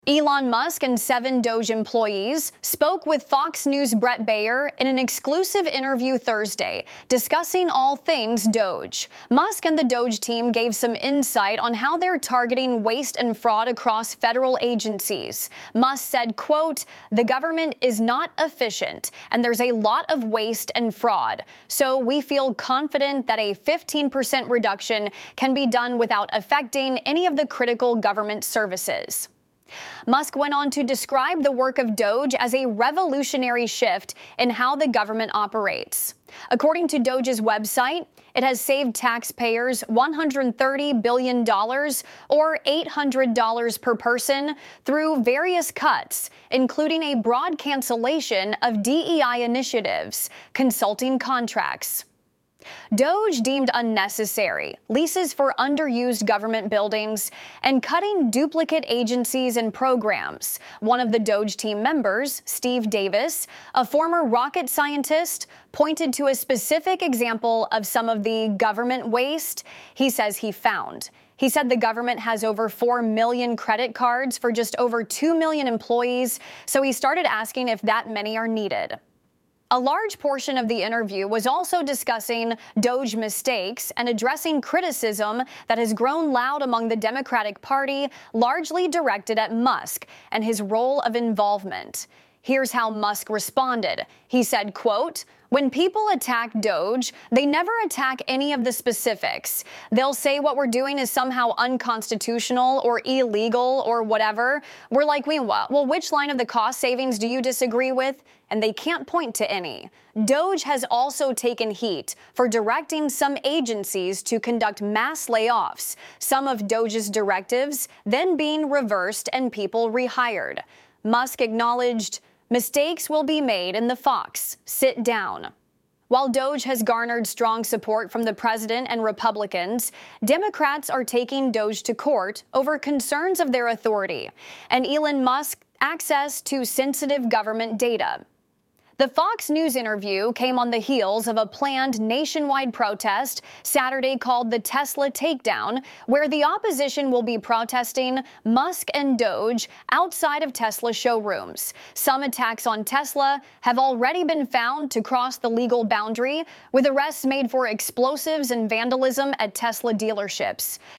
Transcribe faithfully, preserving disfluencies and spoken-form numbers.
Elon Musk and seven Doge employees spoke with Fox News' Bret Baier in an exclusive interview Thursday, discussing all things Doge. Musk and the Doge team gave some insight on how they're targeting waste and fraud across federal agencies. Musk said, quote, "The government is not efficient, and there's a lot of waste and fraud. So we feel confident that a fifteen percent reduction can be done without affecting any of the critical government services." Musk went on to describe the work of Doge as a revolutionary shift in how the government operates. According to Doge's website, it has saved taxpayers one hundred thirty billion dollars or eight hundred dollars per person through various cuts, including a broad cancellation of D E I initiatives, consulting contracts. Doge deemed unnecessary leases for underused government buildings and cutting duplicate agencies and programs. One of the Doge team members, Steve Davis, a former rocket scientist, pointed to a specific example of some of the government waste he says he found. He said the government has over four million credit cards for just over two million employees, so he started asking if that many are needed. A large portion of the interview was also discussing Doge mistakes and addressing criticism that has grown loud among the Democratic Party, largely directed at Musk and his role of involvement. Here's how Musk responded. He said, quote, "When people attack Doge, they never attack any of the specifics. They'll say what we're doing is somehow unconstitutional or illegal or whatever. We're like, we what? Well, which line of the cost savings do you disagree with?" And they can't point to any. Doge has also taken heat for directing some agencies to conduct mass layoffs, some of Doge's directives then being reversed and people rehired. Musk acknowledged, "Mistakes will be made in the Fox. Sit down." While Doge has garnered strong support from the president and Republicans, Democrats are taking Doge to court over concerns of their authority and Elon Musk's access to sensitive government data. The Fox News interview came on the heels of a planned nationwide protest Saturday called the Tesla Takedown, where the opposition will be protesting Musk and Doge outside of Tesla showrooms. Some attacks on Tesla have already been found to cross the legal boundary, with arrests made for explosives and vandalism at Tesla dealerships.